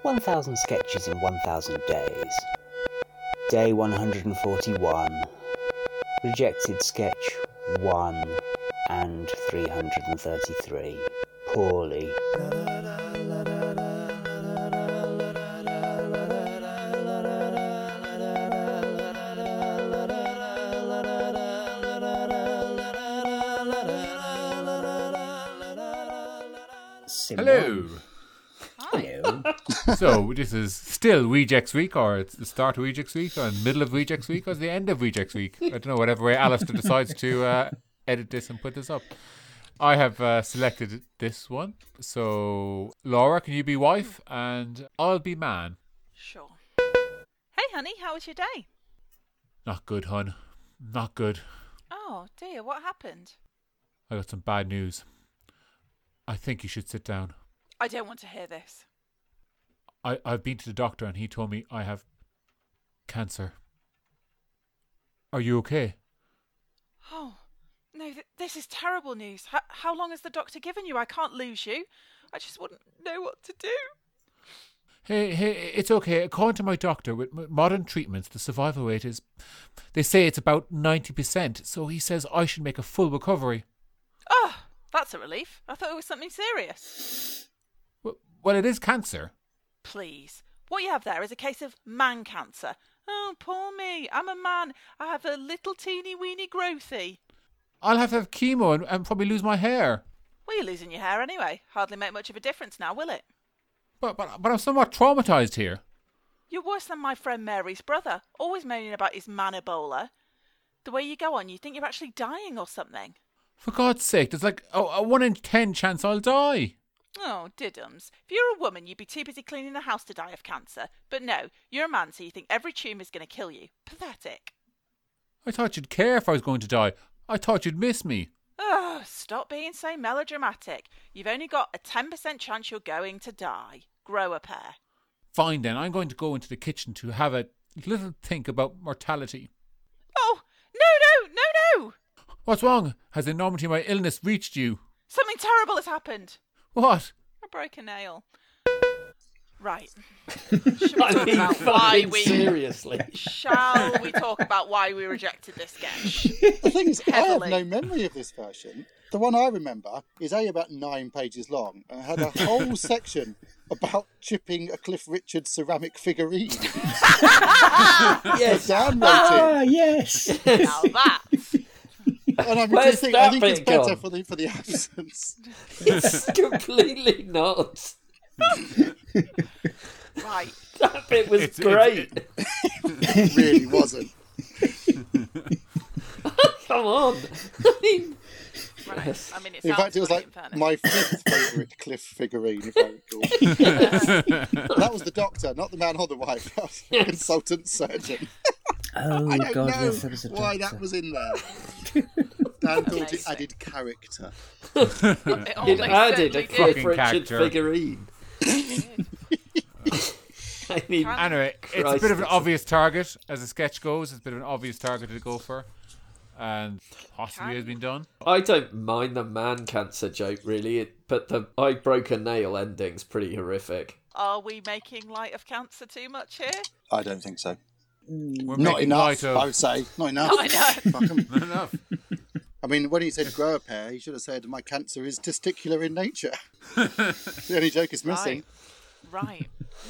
1000 sketches in 1000 days. Day 141. Rejected sketch 1 and 333. Poorly. Hello. Hello. So this is still Weejex Week, or it's the start of Weejex Week, or the middle of Weejex Week, or the end of Weejex Week. I don't know, whatever way Alistair decides to edit this and put this up. I have selected this one. So Laura, can you be wife and I'll be man? Sure. Hey, honey, how was your day? Not good, hun. Not good. Oh, dear, what happened? I got some bad news. I think you should sit down. I don't want to hear this. I've been to the doctor and he told me I have cancer. Are you okay? Oh, no, this is terrible news. How long has the doctor given you? I can't lose you. I just wouldn't know what to do. Hey, it's okay. According to my doctor, with modern treatments, the survival rate is, they say it's about 90%, so he says I should make a full recovery. Oh, that's a relief. I thought it was something serious. Well, it is cancer. Please. What you have there is a case of man cancer. Oh, poor me. I'm a man. I have a little teeny weeny growthy. I'll have to have chemo and probably lose my hair. Well, you're losing your hair anyway. Hardly make much of a difference now, will it? But I'm somewhat traumatised here. You're worse than my friend Mary's brother, always moaning about his man Ebola. The way you go on, you think you're actually dying or something. For God's sake, there's like a 1 in 10 chance I'll die. Oh, diddums. If you're a woman, you'd be too busy cleaning the house to die of cancer. But no, you're a man, so you think every tumour's going to kill you. Pathetic. I thought you'd care if I was going to die. I thought you'd miss me. Oh, stop being so melodramatic. You've only got a 10% chance you're going to die. Grow a pair. Fine then, I'm going to go into the kitchen to have a little think about mortality. Oh, no! What's wrong? Has the enormity of my illness reached you? Something terrible has happened. What? I broke a nail. Right. Seriously. Shall we talk about why we rejected this sketch? The thing is, Heavily. I have no memory of this version. The one I remember is about 9 pages long and had a whole section about chipping a Cliff Richard ceramic figurine. Yes. Dan wrote Ah, it. yes. Now that. And I Where's think that it's bit better gone? for the absence. It's completely not. Right. That bit was great. It really wasn't. Come on. Right. Yes. I mean, it In sounds fact, it was funny, like in fairness. my 5th favourite Cliff figurine, if I recall. That was the doctor, not the man or the wife. That was the consultant surgeon. Oh, I don't God, know yes, that was a why doctor. that was in there. Dan thought it Amazing. added character. It almost It added certainly a did. Cliff Fucking Richard character. figurine. I mean, Anyway, it's a Christ, bit of an it's- obvious target as a sketch goes. It's a bit of an obvious target to go for. And possibly has been done. I don't mind the man cancer joke, really, but the I broke a nail ending's pretty horrific. Are we making light of cancer too much here? I don't think so. We're Not making enough, light of... I would say. Not enough. I know. Fuck 'em. Not enough. I mean, when he said grow a pair, he should have said my cancer is testicular in nature. The only joke is missing. Right.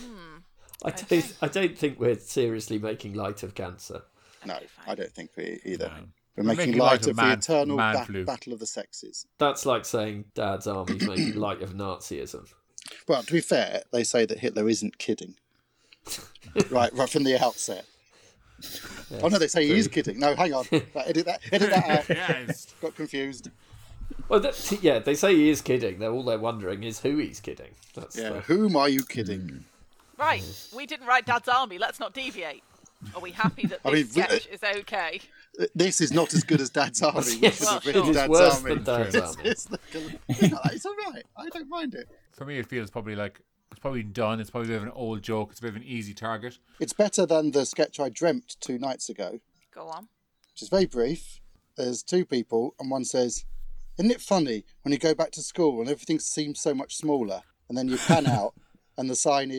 I don't think we're seriously making light of cancer. No, fine. I don't think we either. No. We're We're making making light light of of the man- eternal man flu. battle of the sexes. That's like saying Dad's Army's making light of Nazism. Well, to be fair, they say that Hitler isn't kidding. right from the outset. Oh no, they say he is kidding. No, hang on. Right, edit that out. Yes. Got confused. Well, they say he is kidding. All they're wondering is who he's kidding. That's Yeah, whom are you kidding? Right. We didn't write Dad's Army. Let's not deviate. Are we happy that this I mean, sketch is okay? This is not as good as Dad's Army. We Yes, should have well, written sure. It is Dad's worse Army. than Dad's Army. It's all right. I don't mind it. For me, it feels probably like it's probably done. It's probably a bit of an old joke. It's a bit of an easy target. It's better than the sketch I dreamt 2 nights ago, Go on. which is very brief. There's 2 people, and one says, "Isn't it funny when you go back to school and everything seems so much smaller?" And then you pan out, and the sign is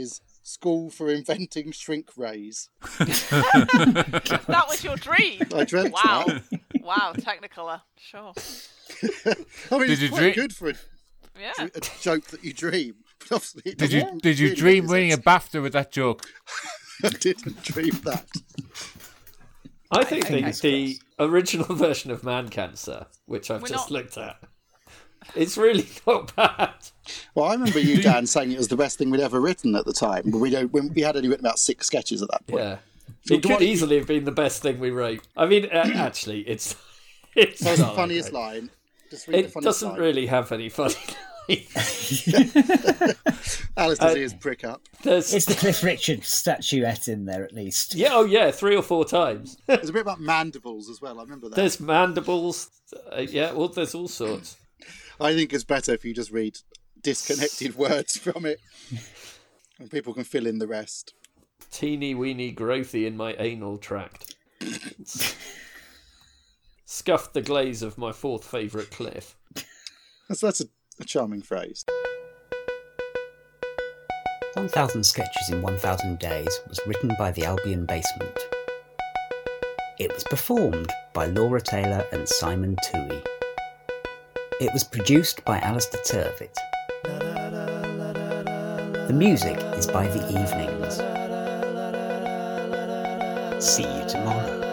School for Inventing Shrink Rays. That was your dream. I dreamt Wow. that. Wow, Technicolor. Sure. I mean, Did it's you quite dream- good for Yeah. a joke that you dream. But obviously, it Did you doesn't did you really dream make winning a sense. BAFTA with that joke? I didn't dream that. I think Fingers the original version of Man Cancer, which I've We're just not- looked at, it's really not bad. Well, I remember you, Dan, saying it was the best thing we'd ever written at the time. But we had only written about 6 sketches at that point. Yeah. So It do could I- easily have been the best thing we wrote. I mean, actually, it's So it's the not that funniest great. line. Just read the It funniest doesn't line. really have any funny lines. Alice does his prick up. There's, Is the Cliff Richard statuette in there at least? yeah, oh yeah, 3 or 4 times. There's a bit about mandibles as well. I remember that. There's mandibles. Yeah, well, there's all sorts. I think it's better if you just read disconnected words from it. And people can fill in the rest. Teeny weeny growthy in my anal tract. Scuffed the glaze of my 4th favourite cliff. That's a charming phrase. 1000 Sketches in 1000 Days was written by the Albion Basement. It was performed by Laura Taylor and Simon Toohey. It was produced by Alistair Turvitt. The music is by The Evenings. See you tomorrow.